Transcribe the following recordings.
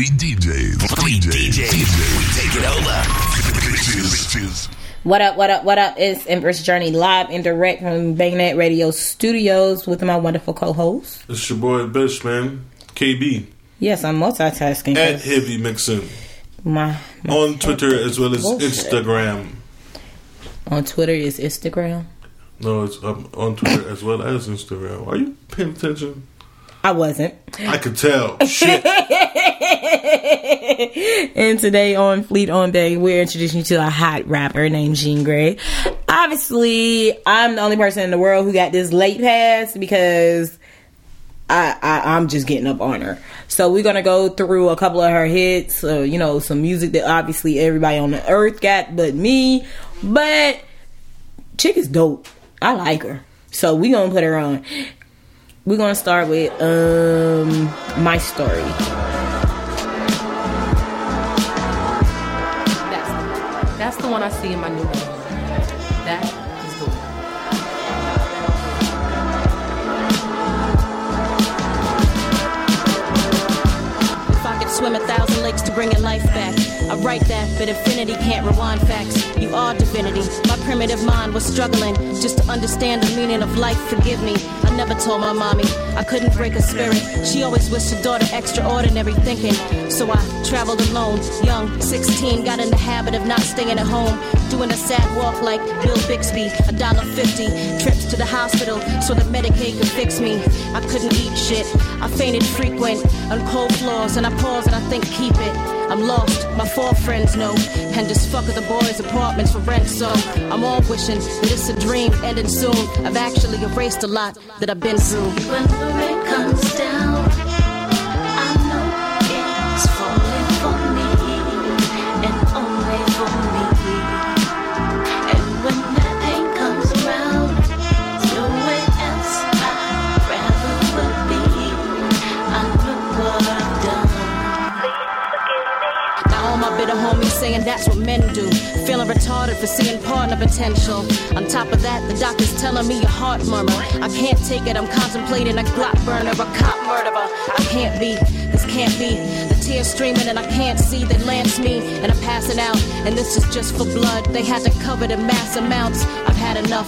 Fleet DJs. Fleet DJs. We take it over. Bitches. What up? It's Empress Journey live and direct from Bayonet Radio Studios with my wonderful co-host. It's your boy Bish, man. KB. Yes, I'm multitasking. At Heavy Mixin. My on Twitter as well as bullshit. Instagram. On Twitter is Instagram? No, it's on Twitter as well as Instagram. Are you paying attention? I wasn't. I could tell. Shit. And today on Fleet on Bay, we're introducing you to a hot rapper named Jean Grae. Obviously, I'm the only person in the world who got this late pass because I'm just getting up on her. So we're going to go through a couple of her hits, some music that obviously everybody on the earth got but me. But chick is dope. I like her. So we're going to put her on. We're going to start with My Story. That's the one I see in my new album. That is the one. If I could swim 1,000 lakes to bring your life back, I write that, but infinity can't rewind facts. You are divinity. My primitive mind was struggling just to understand the meaning of life. Forgive me, I never told my mommy I couldn't break her spirit. She always wished her daughter extraordinary thinking. So I traveled alone, young, 16, got in the habit of not staying at home, doing a sad walk like Bill Bixby, $1.50, trips to the hospital so that Medicaid could fix me. I couldn't eat shit, I fainted frequent on cold floors, and I pause and I think, keep it. I'm lost, my 4 friends know, and just fuck with the boys' apartments for rent. So I'm all wishing that it's a dream ending soon. I've actually erased a lot that I've been through. When the rain comes down, I know it's falling for me, and only for me. And when that pain comes around, there's nowhere else I'd rather would be. I know what I've done. All my bitter homies saying that's what men do. Feeling retarded for seeing partner potential. On top of that, the doctor's telling me your heart murmur. I can't take it, I'm contemplating a Glock burner, a cop murderer. I can't be, this can't be. The tears streaming and I can't see. They lance me and I'm passing out. And this is just for blood. They had to cover the mass amounts. I've had enough.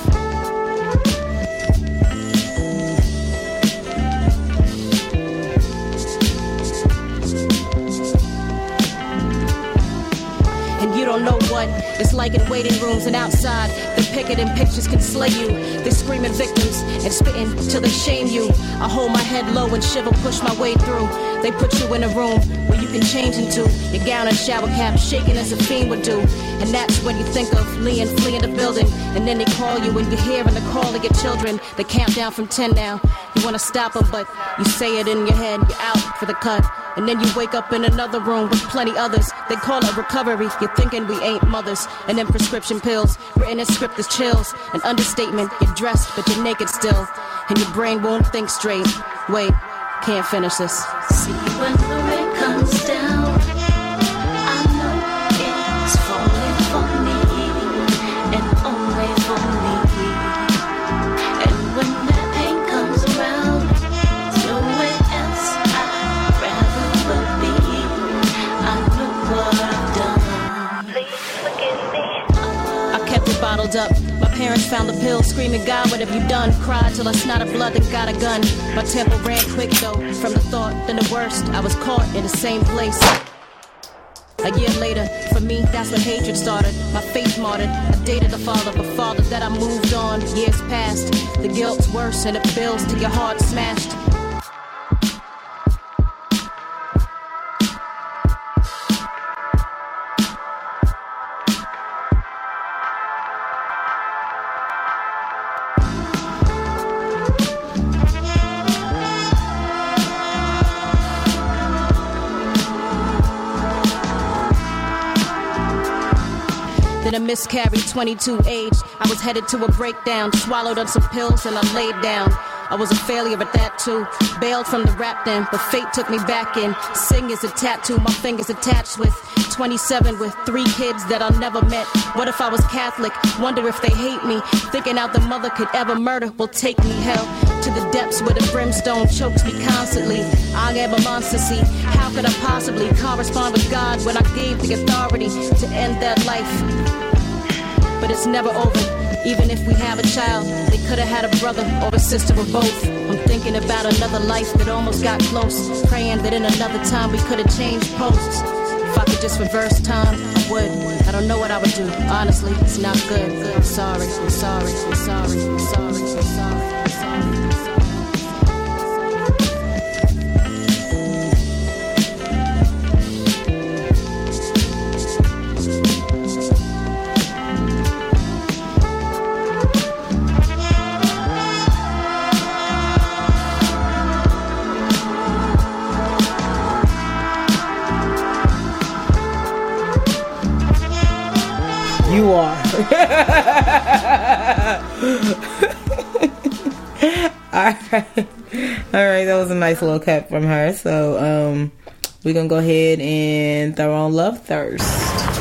You don't know what it's like in waiting rooms and outside. The picketing pictures can slay you. They're screaming victims and spitting till they shame you. I hold my head low and shiver, push my way through. They put you in a room where you can change into your gown and shower cap, shaking as a fiend would do. And that's when you think of fleeing the building. And then they call you and you're hearing the call of your children. They count down from 10 now. You wanna stop them, but you say it in your head. You're out for the cut. And then you wake up in another room with plenty others. They call it recovery. You're thinking we ain't mothers. And then prescription pills, written in script is chills. An understatement, you're dressed but you're naked still. And your brain won't think straight. Wait, can't finish this. See, when the rain comes down, I know it's falling for me, and only for me. And when that pain comes around, there's nowhere else I'd rather would be. I know what I've done. Please forgive me. I kept it bottled up. My parents found the pill, screaming, God, what have you done? Cried till I snotted blood, then got a gun. My tempo ran quick though, from the thought, then the worst. I was caught in the same place. A year later, for me, that's when hatred started. My faith martyred. I dated the father, but father that I moved on. Years passed, the guilt's worse, and it builds till your heart smashed. Then a miscarried 22 age. I was headed to a breakdown, swallowed on some pills and I laid down. I was a failure at that too. Bailed from the rap then, but fate took me back in. Sing is a tattoo, my fingers attached with 27 with 3 kids that I never met. What if I was Catholic? Wonder if they hate me. Thinking out the mother could ever murder will take me hell. to the depths where the brimstone chokes me constantly. I am a monster, see. How could I possibly correspond with God when I gave the authority to end that life? But it's never over. Even if we have a child, they could have had a brother or a sister or both. I'm thinking about another life that almost got close, praying that in another time we could have changed posts. If I could just reverse time, I would. I don't know what I would do. Honestly, it's not good. I'm sorry, I'm sorry, I'm sorry, I'm sorry, I'm sorry, I'm sorry. You are. Alright, that was a nice little cut from her. So we're gonna go ahead and throw on Love Thirst.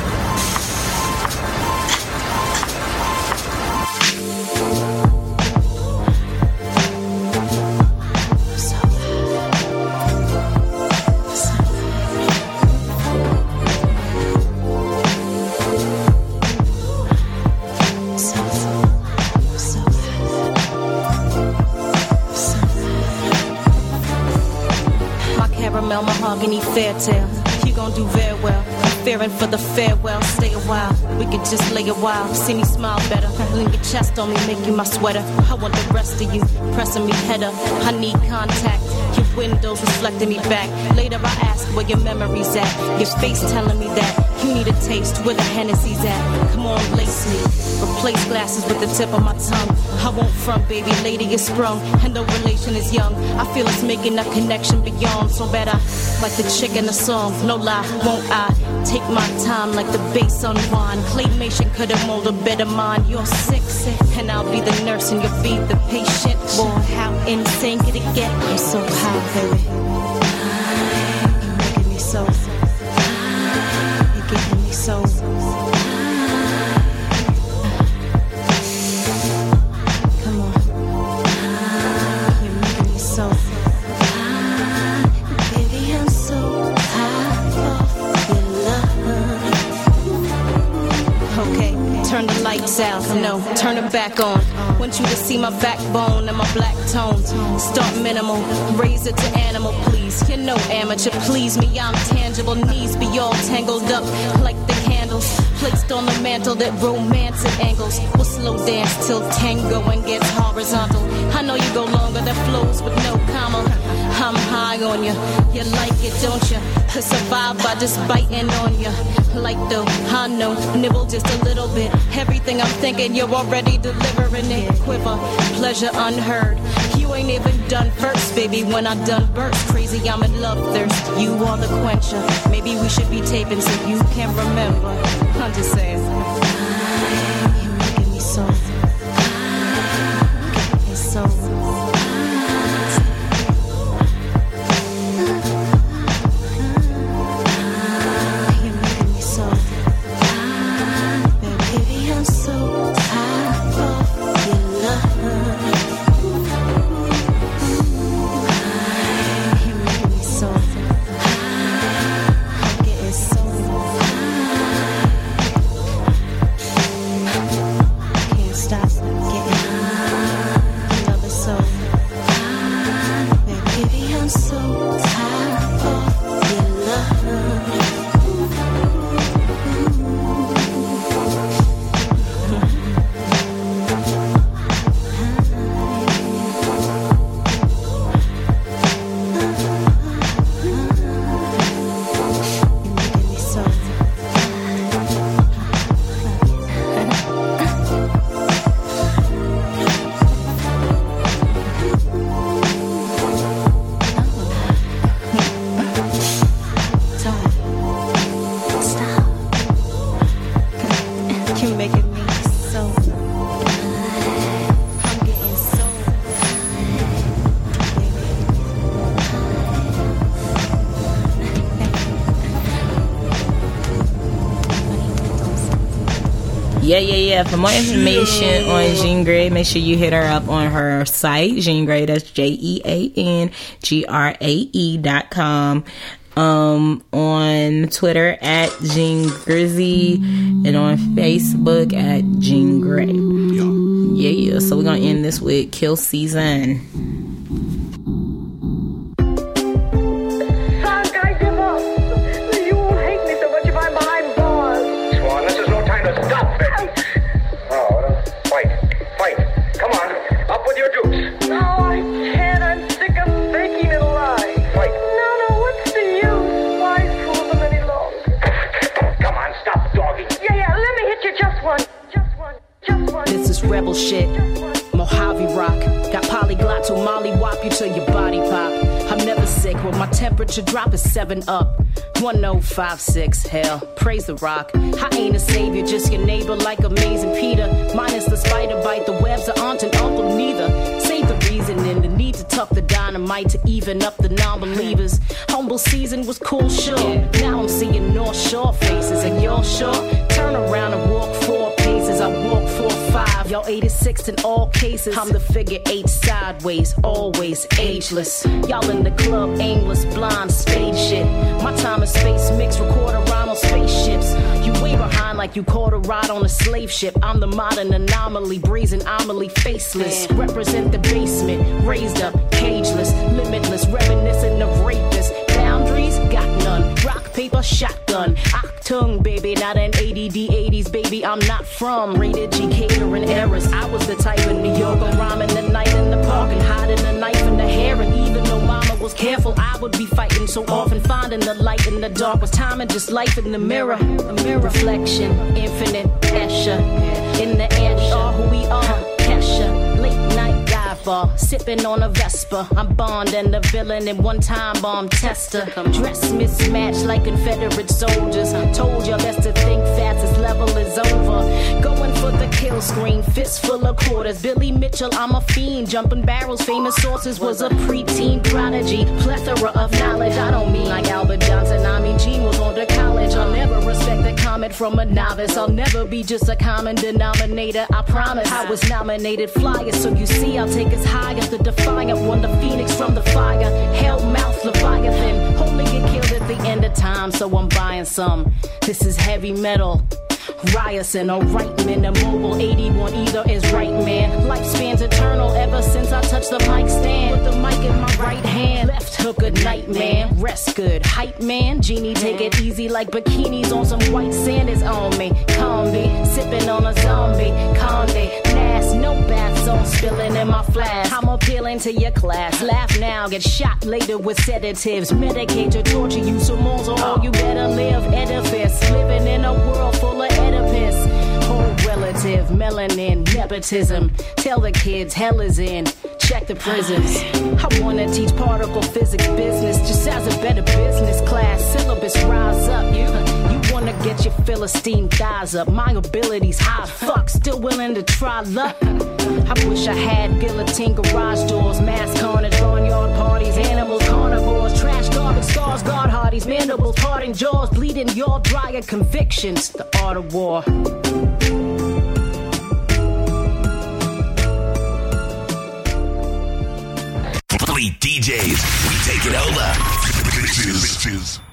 Mahogany fair tale, you gon' do very well. I'm fearing for the farewell. Stay a while, we could just lay a while. See me smile better, lean your chest on me, make you my sweater. I want the rest of you pressing me head up. I need contact, your windows reflecting me back. Later I ask where your memory's at. Your face telling me that you need a taste where the Hennessy's at. Come on, lace me, replace glasses with the tip of my tongue. I won't front, baby, lady is sprung, and no relation is young. I feel us making a connection beyond, so better like the chick in the song. No lie, won't I take my time like the bass unwind. Claymation could have molded a better mind. You're sick, and I'll be the nurse and you'll be the patient. Boy, how insane could it get? I'm so high, baby. You're making me so. You're getting me so. Turn the lights out, no, turn them back on. Want you to see my backbone and my black tones. Start minimal, raise it to animal, please. You're no amateur, please me, I'm tangible. Knees be all tangled up like the candles placed on the mantle that romantic angles. We'll slow dance till tango and gets horizontal. I know you go longer, that flows with no comma. I'm high on you, you like it, don't you? To survive by just biting on you. Like though, I know, nibble just a little bit. Everything I'm thinking, you're already delivering it. Quiver, pleasure unheard. You ain't even done first, baby. When I done burst, crazy, I'm in love thirst. You are the quencher. Maybe we should be taping so you can remember. I'm just saying. You're making me so. Making me so. Yeah. For more information on Jean Grae, make sure you hit her up on her site, Jean Grae. That's JeanGrae.com. On Twitter at Jean Grizzy, and on Facebook at Jean Grae. Yeah. So we're gonna end this with Kill Season. This is rebel shit. Mojave rock. Got polyglot to mollywop you till your body pop. I'm never sick when my temperature drop is 7 up. 1056, hell, praise the rock. I ain't a savior, just your neighbor like Amazing Peter. Minus the spider bite, the webs are aunt and uncle neither. Save the reasoning, the need to tuck the dynamite to even up the non-believers. Humble season was cool, sure. Now I'm seeing North Shore faces, and you're sure? Turn around and walk 4 paces, I walk 4-5. Y'all 86 in all cases. I'm the figure 8 sideways, always ageless. Y'all in the club, aimless, blind, spade shit. My time and space mix, record a rhyme on spaceships. You way behind like you caught a ride on a slave ship. I'm the modern anomaly, brazen anomaly, faceless. Represent the basement, raised up, cageless, limitless, reminiscent of rapists. Boundaries, got none. Rock, paper, shotgun. Octung, baby, not an ADD 80s, baby. I'm not from rated G catering errors. I was the type in New York, I'm rhyming the night in the park and hiding the knife in the hair. And even though mama was careful, I would be fighting so often. Finding the light in the dark was time and just life in the mirror. A mirror reflection, infinite Escher. In the air, we are who we are. Kesha, late night dive bar, sipping on a Vespa. I'm Bond and the villain in one time bomb tester. Dress mismatched like Confederate soldiers. Told y'all that's to think fast, this level is over. Going for the kill screen, fist full of quarters. Billy Mitchell, I'm a fiend. Jumping barrels, famous sources, was a preteen prodigy. Plethora of knowledge, I don't mean like Albert Johnson. I mean Gene was on to college. I'll never respect a comment from a novice. I'll never be just a common denominator, I promise. I was nominated flyer, so you see I'll take us high as the defiant one, the phoenix from the fire. Hellmouth Leviathan, only get killed at the end of time, so I'm buying some. This is heavy metal. Ryerson or Reitman, immobile 81 either is right, man. Lifespan's eternal ever since I touched the mic stand. Put the mic in my right hand, left hook good night, man. Rest good, hype man. Genie take it easy like bikinis on some white sand is on me. Combi, sipping on a zombie. Conde, last, no bath salt spilling in my flask. I'm appealing to your class. Laugh now, get shot later with sedatives. Medicate to torture you, so more so all you better live. Edifice, living in a world full of Oedipus. Whole relative, melanin, nepotism. Tell the kids hell is in. Check the prisons. I wanna teach particle physics business just as a better business class. Syllabus rise up. You wanna get your Philistine thighs up. My abilities high fuck, still willing to try luck. I wish I had guillotine garage doors, mass carnage, barnyard parties, animals, carnivores, trash, garbage, scars, guard hardies, mandibles, parting jaws, bleeding your drier convictions. The art of war. Fleet DJs, we take it over. Bitches.